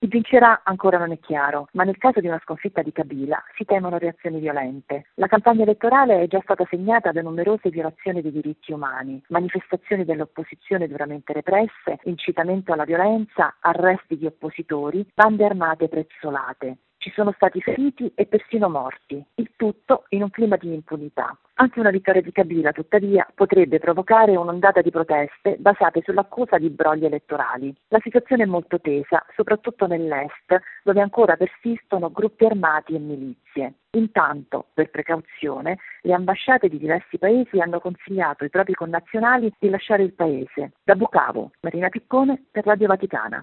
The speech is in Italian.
Chi vincerà ancora non è chiaro, ma nel caso di una sconfitta di Kabila si temono reazioni violente. La campagna elettorale è già stata segnata da numerose violazioni dei diritti umani, manifestazioni dell'opposizione duramente represse, incitamento alla violenza, arresti di oppositori, bande armate prezzolate. Ci sono stati feriti e persino morti, il tutto in un clima di impunità. Anche una vittoria di Kabila, tuttavia, potrebbe provocare un'ondata di proteste basate sull'accusa di brogli elettorali. La situazione è molto tesa, soprattutto nell'est, dove ancora persistono gruppi armati e milizie. Intanto, per precauzione, le ambasciate di diversi paesi hanno consigliato ai propri connazionali di lasciare il paese. Da Bucavo, Marina Piccone per Radio Vaticana.